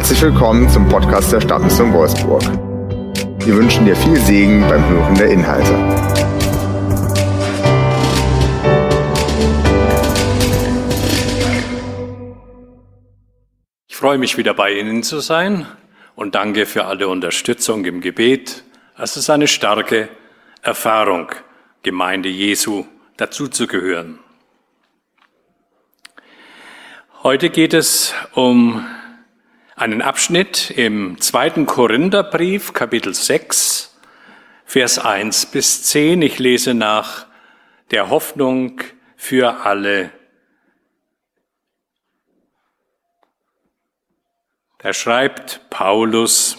Herzlich willkommen zum Podcast der Stadtmission Wolfsburg. Wir wünschen dir viel Segen beim Hören der Inhalte. Ich freue mich, wieder bei Ihnen zu sein und danke für alle Unterstützung im Gebet. Es ist eine starke Erfahrung, Gemeinde Jesu dazuzugehören. Heute geht es um einen Abschnitt im 2. Korintherbrief, Kapitel 6, Vers 1 bis 10. Ich lese nach der Hoffnung für alle. Da schreibt Paulus: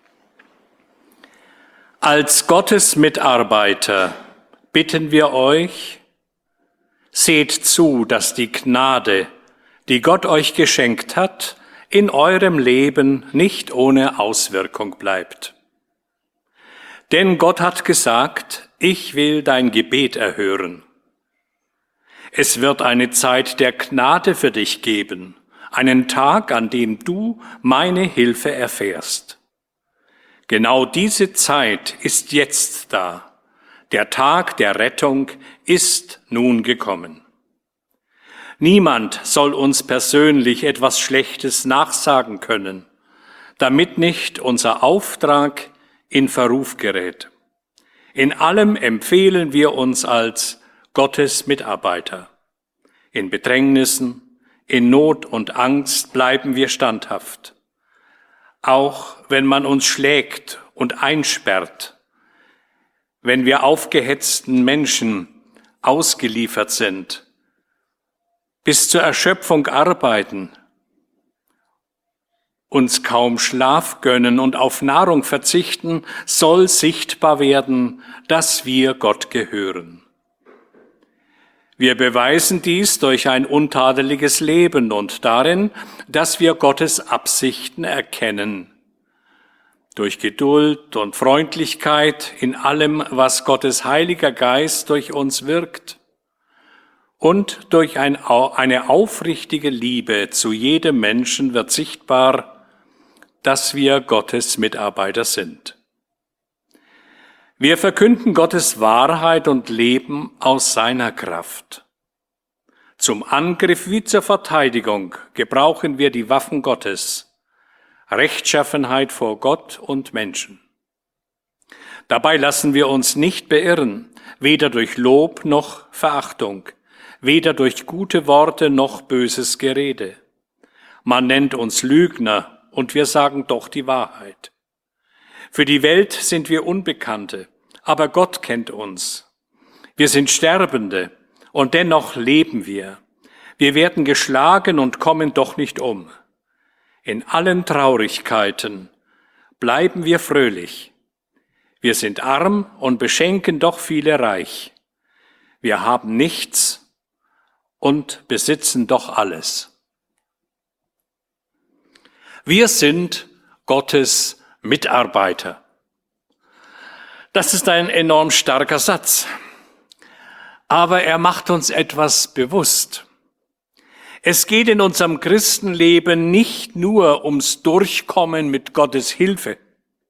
Als Gottes Mitarbeiter bitten wir euch, seht zu, dass die Gnade, die Gott euch geschenkt hat, in eurem Leben nicht ohne Auswirkung bleibt. Denn Gott hat gesagt, ich will dein Gebet erhören. Es wird eine Zeit der Gnade für dich geben, einen Tag, an dem du meine Hilfe erfährst. Genau diese Zeit ist jetzt da. Der Tag der Rettung ist nun gekommen. Niemand soll uns persönlich etwas Schlechtes nachsagen können, damit nicht unser Auftrag in Verruf gerät. In allem empfehlen wir uns als Gottes Mitarbeiter. In Bedrängnissen, in Not und Angst bleiben wir standhaft. Auch wenn man uns schlägt und einsperrt, wenn wir aufgehetzten Menschen ausgeliefert sind, bis zur Erschöpfung arbeiten, uns kaum Schlaf gönnen und auf Nahrung verzichten, soll sichtbar werden, dass wir Gott gehören. Wir beweisen dies durch ein untadeliges Leben und darin, dass wir Gottes Absichten erkennen. Durch Geduld und Freundlichkeit in allem, was Gottes Heiliger Geist durch uns wirkt. Und durch eine aufrichtige Liebe zu jedem Menschen wird sichtbar, dass wir Gottes Mitarbeiter sind. Wir verkünden Gottes Wahrheit und leben aus seiner Kraft. Zum Angriff wie zur Verteidigung gebrauchen wir die Waffen Gottes, Rechtschaffenheit vor Gott und Menschen. Dabei lassen wir uns nicht beirren, weder durch Lob noch Verachtung, weder durch gute Worte noch böses Gerede. Man nennt uns Lügner und wir sagen doch die Wahrheit. Für die Welt sind wir Unbekannte, aber Gott kennt uns. Wir sind Sterbende und dennoch leben wir. Wir werden geschlagen und kommen doch nicht um. In allen Traurigkeiten bleiben wir fröhlich. Wir sind arm und beschenken doch viele reich. Wir haben nichts und besitzen doch alles. Wir sind Gottes Mitarbeiter. Das ist ein enorm starker Satz, aber er macht uns etwas bewusst. Es geht in unserem Christenleben nicht nur ums Durchkommen mit Gottes Hilfe.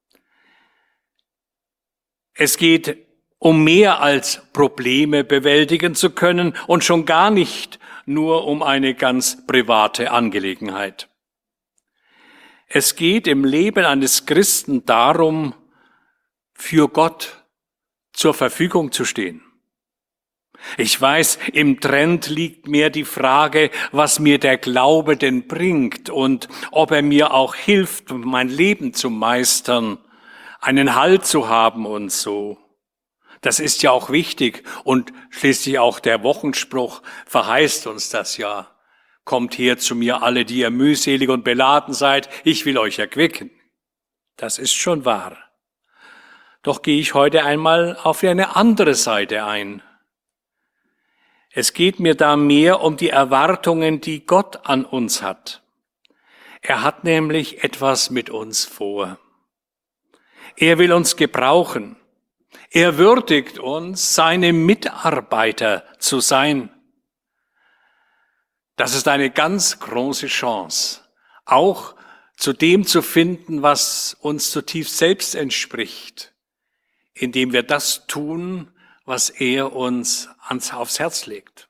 Es geht um mehr als Probleme bewältigen zu können und schon gar nicht nur um eine ganz private Angelegenheit. Es geht im Leben eines Christen darum, für Gott zur Verfügung zu stehen. Ich weiß, im Trend liegt mehr die Frage, was mir der Glaube denn bringt und ob er mir auch hilft, mein Leben zu meistern, einen Halt zu haben und so. Das ist ja auch wichtig und schließlich auch der Wochenspruch verheißt uns das ja. Kommt her zu mir alle, die ihr mühselig und beladen seid, ich will euch erquicken. Das ist schon wahr. Doch gehe ich heute einmal auf eine andere Seite ein. Es geht mir da mehr um die Erwartungen, die Gott an uns hat. Er hat nämlich etwas mit uns vor. Er will uns gebrauchen. Er würdigt uns, seine Mitarbeiter zu sein. Das ist eine ganz große Chance, auch zu dem zu finden, was uns zutiefst selbst entspricht, indem wir das tun, was er uns aufs Herz legt.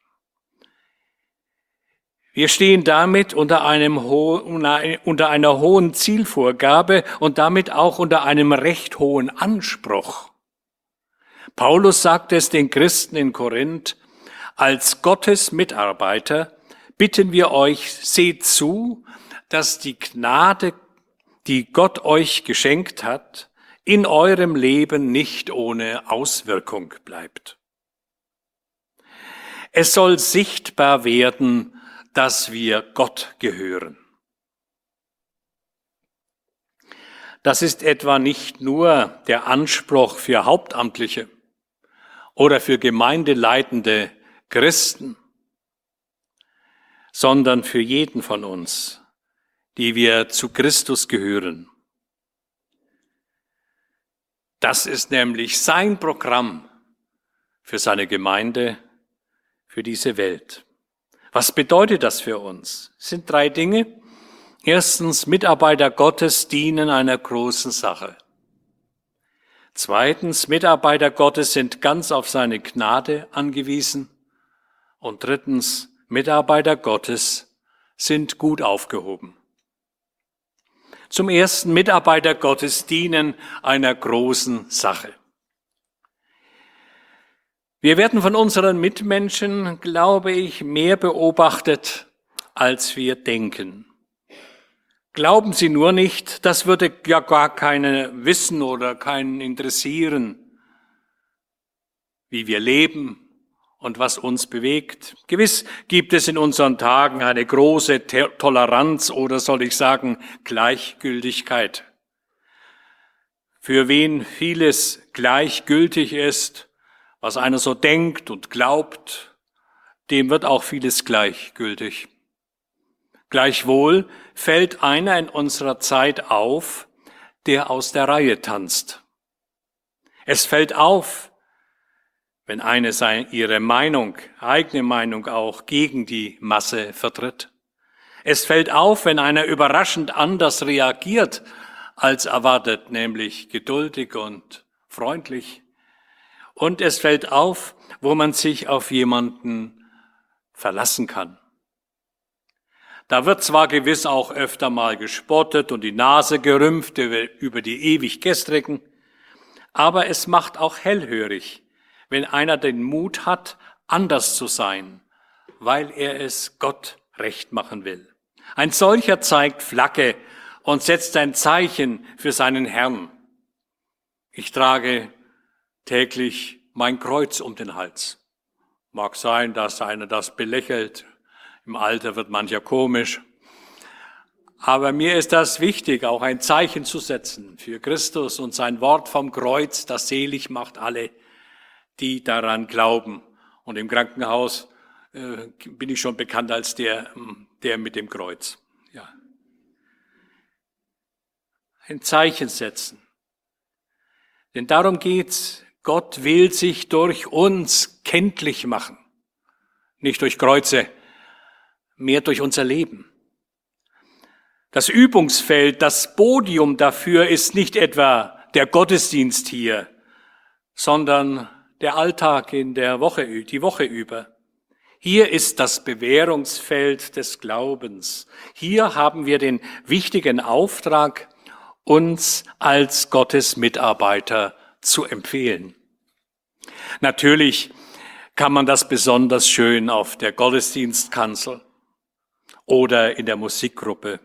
Wir stehen damit unter einer hohen Zielvorgabe und damit auch unter einem recht hohen Anspruch. Paulus sagt es den Christen in Korinth: Als Gottes Mitarbeiter bitten wir euch, seht zu, dass die Gnade, die Gott euch geschenkt hat, in eurem Leben nicht ohne Auswirkung bleibt. Es soll sichtbar werden, dass wir Gott gehören. Das ist etwa nicht nur der Anspruch für Hauptamtliche oder für gemeindeleitende Christen, sondern für jeden von uns, die wir zu Christus gehören. Das ist nämlich sein Programm für seine Gemeinde, für diese Welt. Was bedeutet das für uns? Es sind 3 Dinge. Erstens, Mitarbeiter Gottes dienen einer großen Sache. Zweitens, Mitarbeiter Gottes sind ganz auf seine Gnade angewiesen. Und drittens, Mitarbeiter Gottes sind gut aufgehoben. Zum ersten, Mitarbeiter Gottes dienen einer großen Sache. Wir werden von unseren Mitmenschen, glaube ich, mehr beobachtet, als wir denken. Glauben Sie nur nicht, das würde ja gar keiner wissen oder keinen interessieren, wie wir leben und was uns bewegt. Gewiss gibt es in unseren Tagen eine große Toleranz oder soll ich sagen Gleichgültigkeit. Für wen vieles gleichgültig ist, was einer so denkt und glaubt, dem wird auch vieles gleichgültig. Gleichwohl fällt einer in unserer Zeit auf, der aus der Reihe tanzt. Es fällt auf, wenn eine ihre eigene Meinung auch gegen die Masse vertritt. Es fällt auf, wenn einer überraschend anders reagiert als erwartet, nämlich geduldig und freundlich. Und es fällt auf, wo man sich auf jemanden verlassen kann. Da wird zwar gewiss auch öfter mal gespottet und die Nase gerümpft über die ewig Gestrigen, aber es macht auch hellhörig, wenn einer den Mut hat, anders zu sein, weil er es Gott recht machen will. Ein solcher zeigt Flagge und setzt ein Zeichen für seinen Herrn. Ich trage täglich mein Kreuz um den Hals. Mag sein, dass einer das belächelt. Im Alter wird mancher komisch. Aber mir ist das wichtig, auch ein Zeichen zu setzen für Christus und sein Wort vom Kreuz, das selig macht alle, die daran glauben. Und im Krankenhaus bin ich schon bekannt als der mit dem Kreuz. Ja. Ein Zeichen setzen. Denn darum geht's. Gott will sich durch uns kenntlich machen. Nicht durch Kreuze, mehr durch unser Leben. Das Übungsfeld, das Podium dafür ist nicht etwa der Gottesdienst hier, sondern der Alltag in der Woche, die Woche über. Hier ist das Bewährungsfeld des Glaubens. Hier haben wir den wichtigen Auftrag, uns als Gottes Mitarbeiter zu empfehlen. Natürlich kann man das besonders schön auf der Gottesdienstkanzel oder in der Musikgruppe.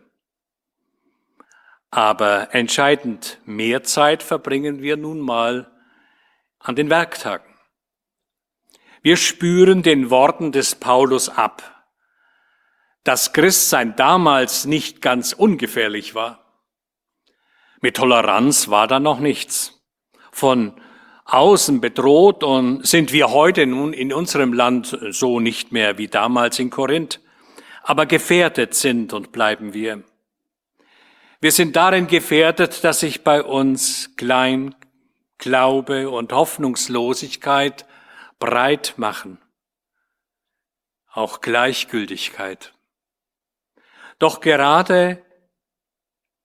Aber entscheidend mehr Zeit verbringen wir nun mal an den Werktagen. Wir spüren den Worten des Paulus ab, dass Christsein damals nicht ganz ungefährlich war. Mit Toleranz war da noch nichts. Von außen bedroht und sind wir heute nun in unserem Land so nicht mehr wie damals in Korinth, aber gefährdet sind und bleiben wir. Wir sind darin gefährdet, dass sich bei uns Glaube und Hoffnungslosigkeit breit machen. Auch Gleichgültigkeit. Doch gerade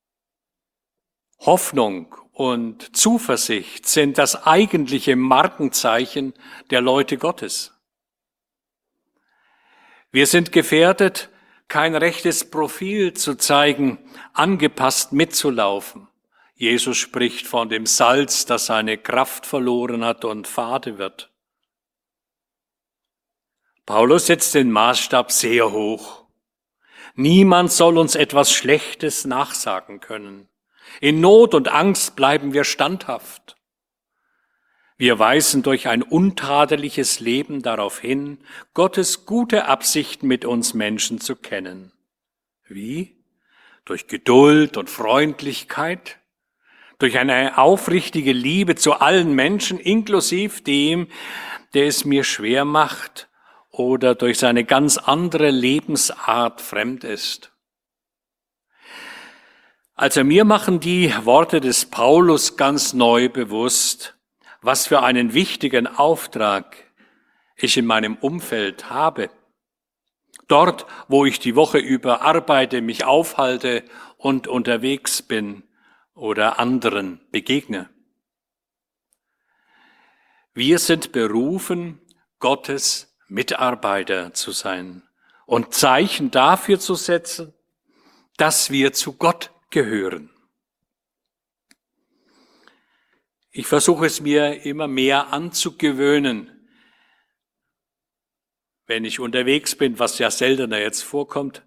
Hoffnung und Zuversicht sind das eigentliche Markenzeichen der Leute Gottes. Wir sind gefährdet, kein rechtes Profil zu zeigen, angepasst mitzulaufen. Jesus spricht von dem Salz, das seine Kraft verloren hat und fade wird. Paulus setzt den Maßstab sehr hoch. Niemand soll uns etwas Schlechtes nachsagen können. In Not und Angst bleiben wir standhaft. Wir weisen durch ein untadeliges Leben darauf hin, Gottes gute Absichten mit uns Menschen zu kennen. Wie? Durch Geduld und Freundlichkeit, durch eine aufrichtige Liebe zu allen Menschen, inklusive dem, der es mir schwer macht oder durch seine ganz andere Lebensart fremd ist. Also mir machen die Worte des Paulus ganz neu bewusst, was für einen wichtigen Auftrag ich in meinem Umfeld habe. Dort, wo ich die Woche über arbeite, mich aufhalte und unterwegs bin oder anderen begegne. Wir sind berufen, Gottes Mitarbeiter zu sein und Zeichen dafür zu setzen, dass wir zu Gott gehören. Ich versuche es mir immer mehr anzugewöhnen, wenn ich unterwegs bin, was ja seltener jetzt vorkommt,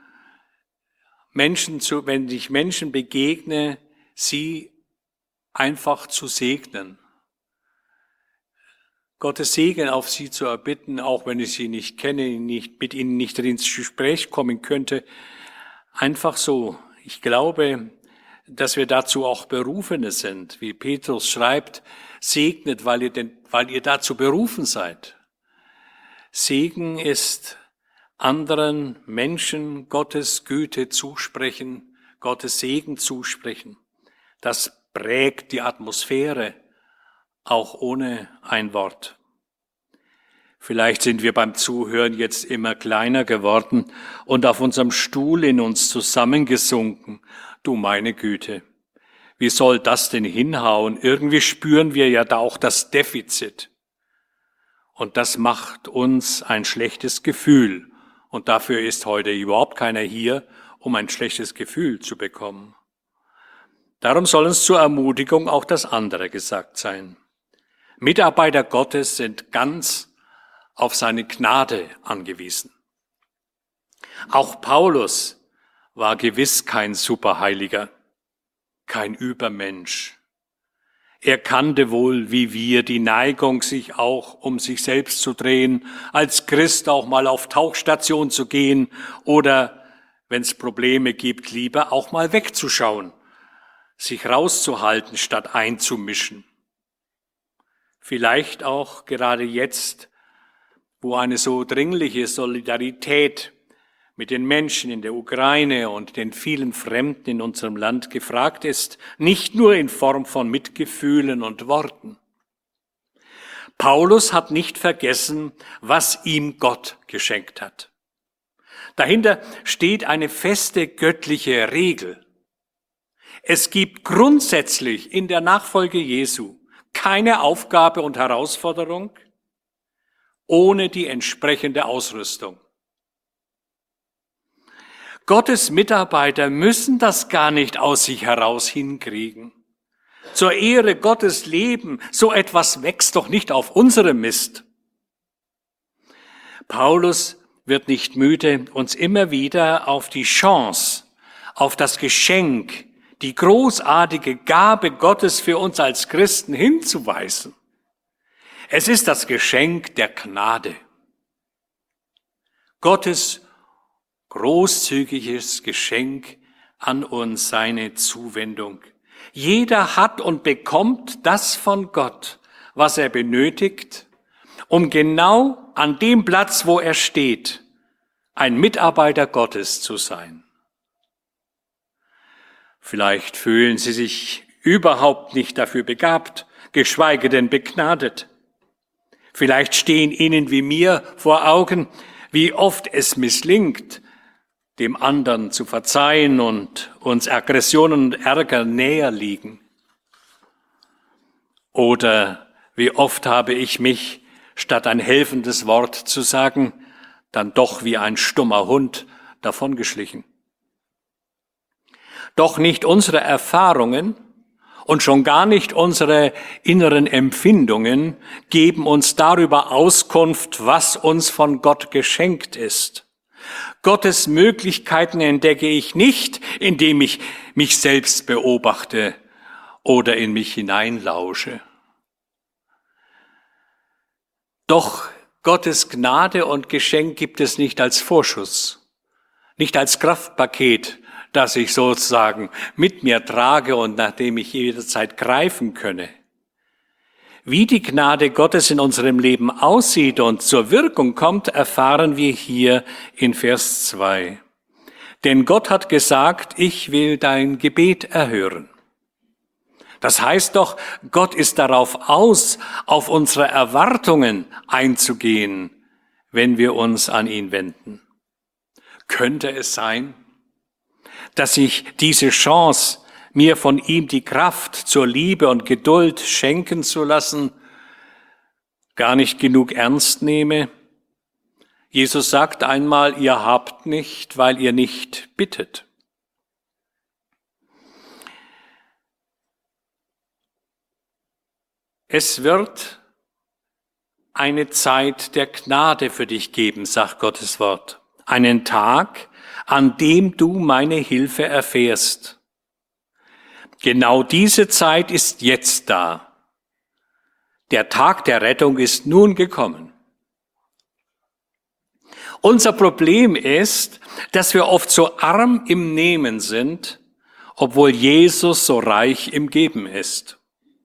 wenn ich Menschen begegne, sie einfach zu segnen. Gottes Segen auf sie zu erbitten, auch wenn ich sie nicht kenne, mit ihnen nicht ins Gespräch kommen könnte. Einfach so. Ich glaube, dass wir dazu auch Berufene sind. Wie Petrus schreibt, segnet, weil ihr dazu berufen seid. Segen ist anderen Menschen Gottes Güte zusprechen, Gottes Segen zusprechen. Das prägt die Atmosphäre, auch ohne ein Wort. Vielleicht sind wir beim Zuhören jetzt immer kleiner geworden und auf unserem Stuhl in uns zusammengesunken. Du meine Güte, wie soll das denn hinhauen? Irgendwie spüren wir ja da auch das Defizit. Und das macht uns ein schlechtes Gefühl. Und dafür ist heute überhaupt keiner hier, um ein schlechtes Gefühl zu bekommen. Darum soll uns zur Ermutigung auch das andere gesagt sein. Mitarbeiter Gottes sind ganz auf seine Gnade angewiesen. Auch Paulus war gewiss kein Superheiliger, kein Übermensch. Er kannte wohl, wie wir, die Neigung, sich auch um sich selbst zu drehen, als Christ auch mal auf Tauchstation zu gehen oder, wenn es Probleme gibt, lieber auch mal wegzuschauen, sich rauszuhalten, statt einzumischen. Vielleicht auch gerade jetzt, wo eine so dringliche Solidarität mit den Menschen in der Ukraine und den vielen Fremden in unserem Land gefragt ist, nicht nur in Form von Mitgefühlen und Worten. Paulus hat nicht vergessen, was ihm Gott geschenkt hat. Dahinter steht eine feste göttliche Regel. Es gibt grundsätzlich in der Nachfolge Jesu keine Aufgabe und Herausforderung ohne die entsprechende Ausrüstung. Gottes Mitarbeiter müssen das gar nicht aus sich heraus hinkriegen. Zur Ehre Gottes leben, so etwas wächst doch nicht auf unserem Mist. Paulus wird nicht müde, uns immer wieder auf die Chance, auf das Geschenk, die großartige Gabe Gottes für uns als Christen hinzuweisen. Es ist das Geschenk der Gnade. Gottes großzügiges Geschenk an uns, seine Zuwendung. Jeder hat und bekommt das von Gott, was er benötigt, um genau an dem Platz, wo er steht, ein Mitarbeiter Gottes zu sein. Vielleicht fühlen Sie sich überhaupt nicht dafür begabt, geschweige denn begnadet. Vielleicht stehen Ihnen wie mir vor Augen, wie oft es misslingt, dem anderen zu verzeihen und uns Aggressionen und Ärger näher liegen? Oder wie oft habe ich mich, statt ein helfendes Wort zu sagen, dann doch wie ein stummer Hund davongeschlichen? Doch nicht unsere Erfahrungen und schon gar nicht unsere inneren Empfindungen geben uns darüber Auskunft, was uns von Gott geschenkt ist. Gottes Möglichkeiten entdecke ich nicht, indem ich mich selbst beobachte oder in mich hineinlausche. Doch Gottes Gnade und Geschenk gibt es nicht als Vorschuss, nicht als Kraftpaket, das ich sozusagen mit mir trage und nach dem ich jederzeit greifen könne. Wie die Gnade Gottes in unserem Leben aussieht und zur Wirkung kommt, erfahren wir hier in Vers 2. Denn Gott hat gesagt, ich will dein Gebet erhören. Das heißt doch, Gott ist darauf aus, auf unsere Erwartungen einzugehen, wenn wir uns an ihn wenden. Könnte es sein, dass ich diese Chance, mir von ihm die Kraft zur Liebe und Geduld schenken zu lassen, gar nicht genug ernst nehme? Jesus sagt einmal, ihr habt nicht, weil ihr nicht bittet. Es wird eine Zeit der Gnade für dich geben, sagt Gottes Wort. Einen Tag, an dem du meine Hilfe erfährst. Genau diese Zeit ist jetzt da. Der Tag der Rettung ist nun gekommen. Unser Problem ist, dass wir oft so arm im Nehmen sind, obwohl Jesus so reich im Geben ist.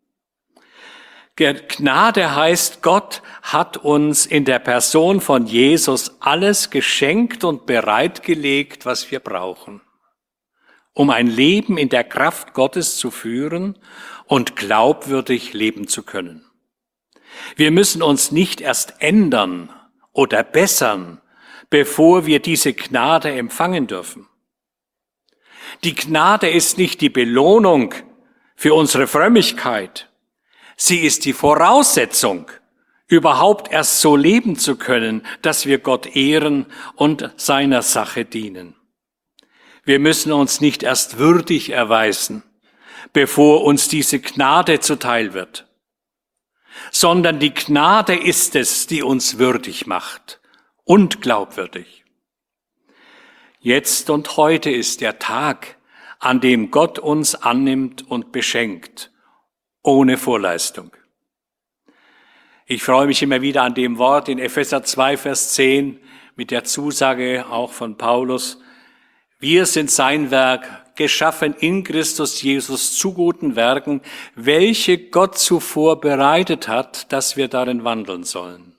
Gnade heißt, Gott hat uns in der Person von Jesus alles geschenkt und bereitgelegt, was wir brauchen, um ein Leben in der Kraft Gottes zu führen und glaubwürdig leben zu können. Wir müssen uns nicht erst ändern oder bessern, bevor wir diese Gnade empfangen dürfen. Die Gnade ist nicht die Belohnung für unsere Frömmigkeit. Sie ist die Voraussetzung, überhaupt erst so leben zu können, dass wir Gott ehren und seiner Sache dienen. Wir müssen uns nicht erst würdig erweisen, bevor uns diese Gnade zuteil wird, sondern die Gnade ist es, die uns würdig macht und glaubwürdig. Jetzt und heute ist der Tag, an dem Gott uns annimmt und beschenkt, ohne Vorleistung. Ich freue mich immer wieder an dem Wort in Epheser 2, Vers 10 mit der Zusage auch von Paulus, wir sind sein Werk, geschaffen in Christus Jesus zu guten Werken, welche Gott zuvor bereitet hat, dass wir darin wandeln sollen.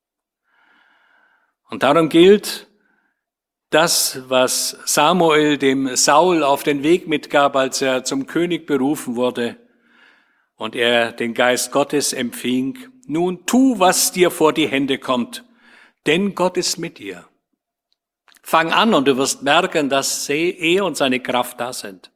Und darum gilt das, was Samuel dem Saul auf den Weg mitgab, als er zum König berufen wurde und er den Geist Gottes empfing. Nun tu, was dir vor die Hände kommt, denn Gott ist mit dir. Fang an und du wirst merken, dass er und seine Kraft da sind.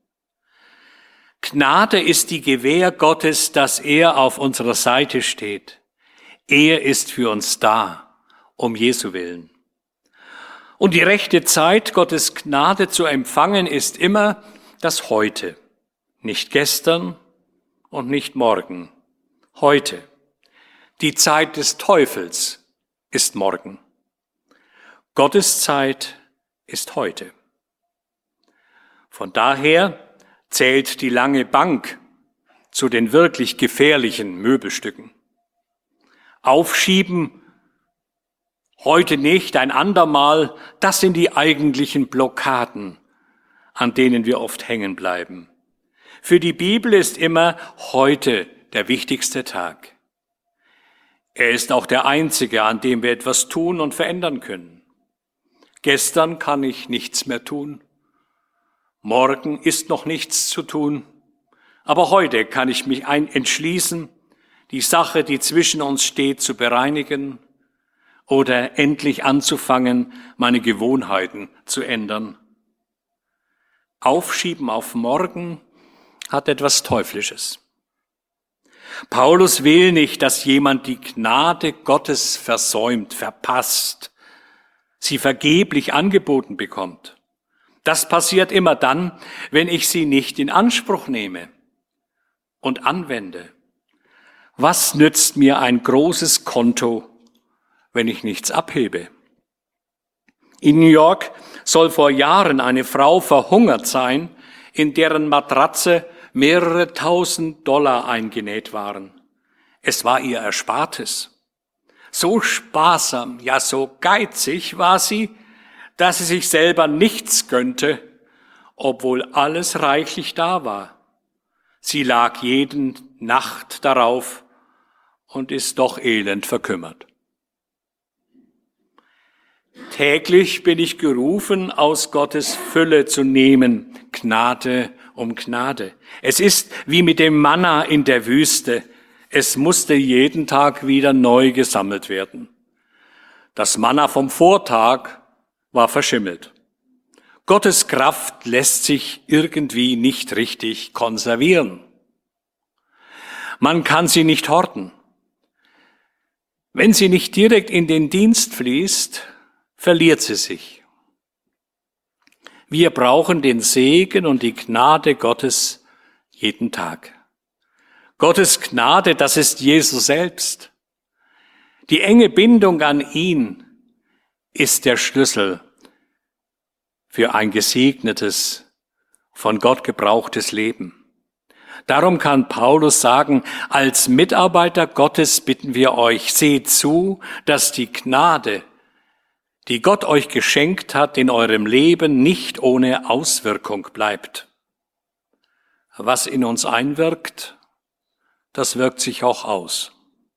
Gnade ist die Gewähr Gottes, dass er auf unserer Seite steht. Er ist für uns da, um Jesu willen. Und die rechte Zeit, Gottes Gnade zu empfangen, ist immer das Heute. Nicht gestern und nicht morgen. Heute. Die Zeit des Teufels ist morgen. Gottes Zeit ist heute. Von daher zählt die lange Bank zu den wirklich gefährlichen Möbelstücken. Aufschieben, heute nicht, ein andermal, das sind die eigentlichen Blockaden, an denen wir oft hängen bleiben. Für die Bibel ist immer heute der wichtigste Tag. Er ist auch der einzige, an dem wir etwas tun und verändern können. Gestern kann ich nichts mehr tun. Morgen ist noch nichts zu tun. Aber heute kann ich mich entschließen, die Sache, die zwischen uns steht, zu bereinigen oder endlich anzufangen, meine Gewohnheiten zu ändern Aufschieben auf morgen hat etwas Teuflisches. Paulus will nicht, dass jemand die Gnade Gottes versäumt, verpasst, sie vergeblich angeboten bekommt. Das passiert immer dann, wenn ich sie nicht in Anspruch nehme und anwende. Was nützt mir ein großes Konto, wenn ich nichts abhebe? In New York soll vor Jahren eine Frau verhungert sein, in deren Matratze mehrere $1.000 eingenäht waren. Es war ihr Erspartes. So sparsam, ja so geizig war sie, dass sie sich selber nichts gönnte, obwohl alles reichlich da war. Sie lag jede Nacht darauf und ist doch elend verkümmert. Täglich bin ich gerufen, aus Gottes Fülle zu nehmen, Gnade um Gnade. Es ist wie mit dem Manna in der Wüste. Es musste jeden Tag wieder neu gesammelt werden. Das Manna vom Vortag war verschimmelt. Gottes Kraft lässt sich irgendwie nicht richtig konservieren. Man kann sie nicht horten. Wenn sie nicht direkt in den Dienst fließt, verliert sie sich. Wir brauchen den Segen und die Gnade Gottes jeden Tag. Gottes Gnade, das ist Jesus selbst. Die enge Bindung an ihn ist der Schlüssel für ein gesegnetes, von Gott gebrauchtes Leben. Darum kann Paulus sagen, als Mitarbeiter Gottes bitten wir euch, seht zu, dass die Gnade, die Gott euch geschenkt hat, in eurem Leben nicht ohne Auswirkung bleibt. Was in uns einwirkt, das wirkt sich auch aus.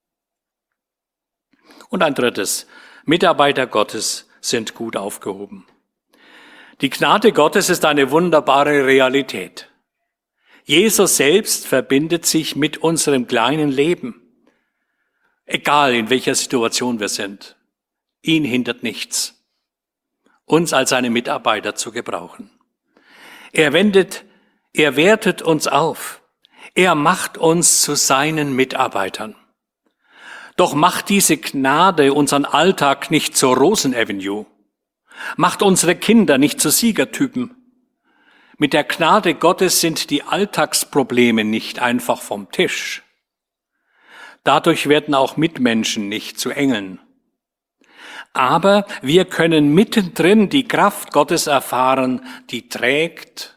Und ein drittes, Mitarbeiter Gottes sind gut aufgehoben. Die Gnade Gottes ist eine wunderbare Realität. Jesus selbst verbindet sich mit unserem kleinen Leben, egal in welcher Situation wir sind. Ihn hindert nichts, uns als seine Mitarbeiter zu gebrauchen. Er wertet uns auf. Er macht uns zu seinen Mitarbeitern. Doch macht diese Gnade unseren Alltag nicht zur Rosenavenue. Macht unsere Kinder nicht zu Siegertypen. Mit der Gnade Gottes sind die Alltagsprobleme nicht einfach vom Tisch. Dadurch werden auch Mitmenschen nicht zu Engeln. Aber wir können mittendrin die Kraft Gottes erfahren, die trägt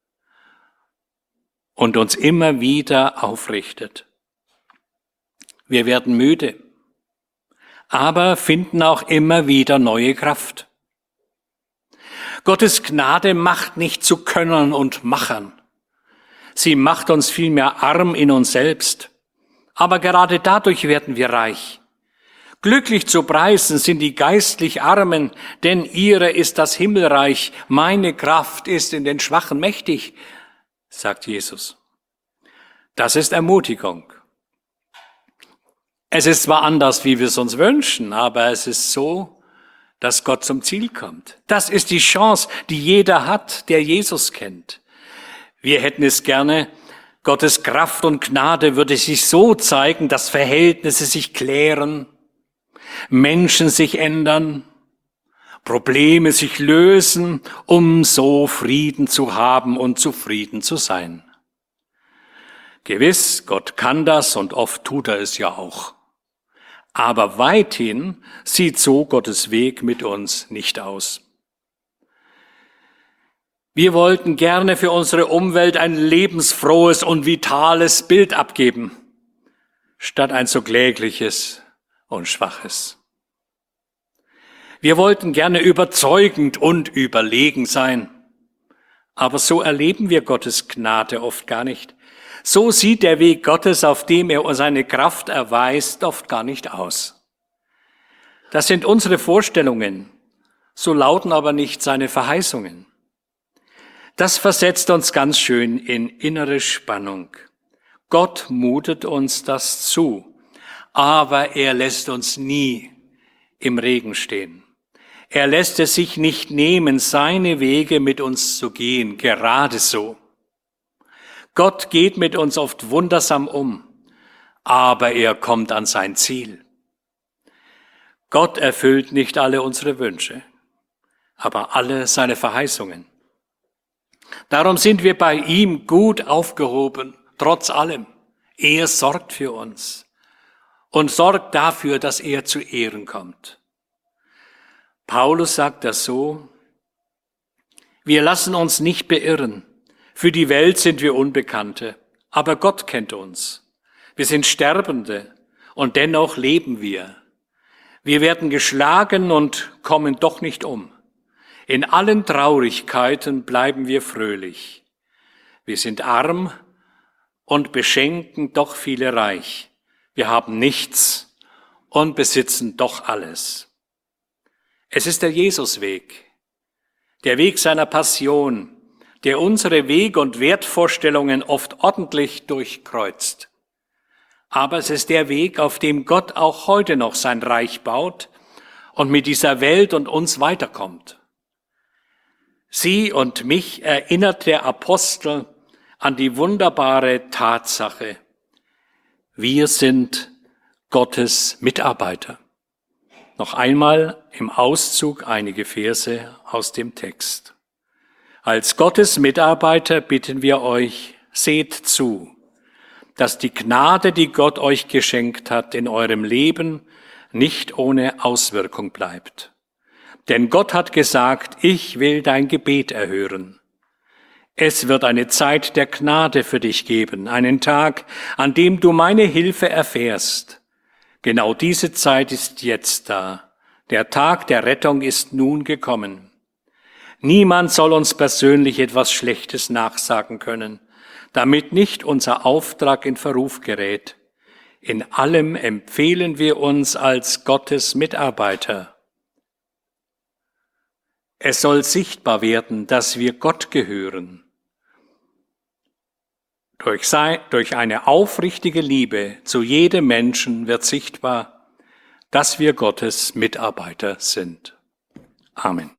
und uns immer wieder aufrichtet. Wir werden müde, aber finden auch immer wieder neue Kraft. Gottes Gnade macht nicht zu Könnern und Machern. Sie macht uns vielmehr arm in uns selbst. Aber gerade dadurch werden wir reich. Glücklich zu preisen sind die geistlich Armen, denn ihre ist das Himmelreich. Meine Kraft ist in den Schwachen mächtig, sagt Jesus. Das ist Ermutigung. Es ist zwar anders, wie wir es uns wünschen, aber es ist so, dass Gott zum Ziel kommt. Das ist die Chance, die jeder hat, der Jesus kennt. Wir hätten es gerne, Gottes Kraft und Gnade würde sich so zeigen, dass Verhältnisse sich klären, Menschen sich ändern, Probleme sich lösen, um so Frieden zu haben und zufrieden zu sein. Gewiss, Gott kann das und oft tut er es ja auch. Aber weithin sieht so Gottes Weg mit uns nicht aus. Wir wollten gerne für unsere Umwelt ein lebensfrohes und vitales Bild abgeben, statt ein so klägliches und schwaches. Wir wollten gerne überzeugend und überlegen sein, aber so erleben wir Gottes Gnade oft gar nicht. So sieht der Weg Gottes, auf dem er seine Kraft erweist, oft gar nicht aus. Das sind unsere Vorstellungen, so lauten aber nicht seine Verheißungen. Das versetzt uns ganz schön in innere Spannung. Gott mutet uns das zu, aber er lässt uns nie im Regen stehen. Er lässt es sich nicht nehmen, seine Wege mit uns zu gehen, gerade so. Gott geht mit uns oft wundersam um, aber er kommt an sein Ziel. Gott erfüllt nicht alle unsere Wünsche, aber alle seine Verheißungen. Darum sind wir bei ihm gut aufgehoben, trotz allem. Er sorgt für uns und sorgt dafür, dass er zu Ehren kommt. Paulus sagt das so: Wir lassen uns nicht beirren. Für die Welt sind wir Unbekannte, aber Gott kennt uns. Wir sind Sterbende und dennoch leben wir. Wir werden geschlagen und kommen doch nicht um. In allen Traurigkeiten bleiben wir fröhlich. Wir sind arm und beschenken doch viele reich. Wir haben nichts und besitzen doch alles. Es ist der Jesusweg, der Weg seiner Passion, der unsere Weg- und Wertvorstellungen oft ordentlich durchkreuzt. Aber es ist der Weg, auf dem Gott auch heute noch sein Reich baut und mit dieser Welt und uns weiterkommt. Sie und mich erinnert der Apostel an die wunderbare Tatsache: Wir sind Gottes Mitarbeiter. Noch einmal im Auszug einige Verse aus dem Text. Als Gottes Mitarbeiter bitten wir euch, seht zu, dass die Gnade, die Gott euch geschenkt hat, in eurem Leben nicht ohne Auswirkung bleibt. Denn Gott hat gesagt, ich will dein Gebet erhören. Es wird eine Zeit der Gnade für dich geben, einen Tag, an dem du meine Hilfe erfährst. Genau diese Zeit ist jetzt da. Der Tag der Rettung ist nun gekommen. Niemand soll uns persönlich etwas Schlechtes nachsagen können, damit nicht unser Auftrag in Verruf gerät. In allem empfehlen wir uns als Gottes Mitarbeiter. Es soll sichtbar werden, dass wir Gott gehören. Durch eine aufrichtige Liebe zu jedem Menschen wird sichtbar, dass wir Gottes Mitarbeiter sind. Amen.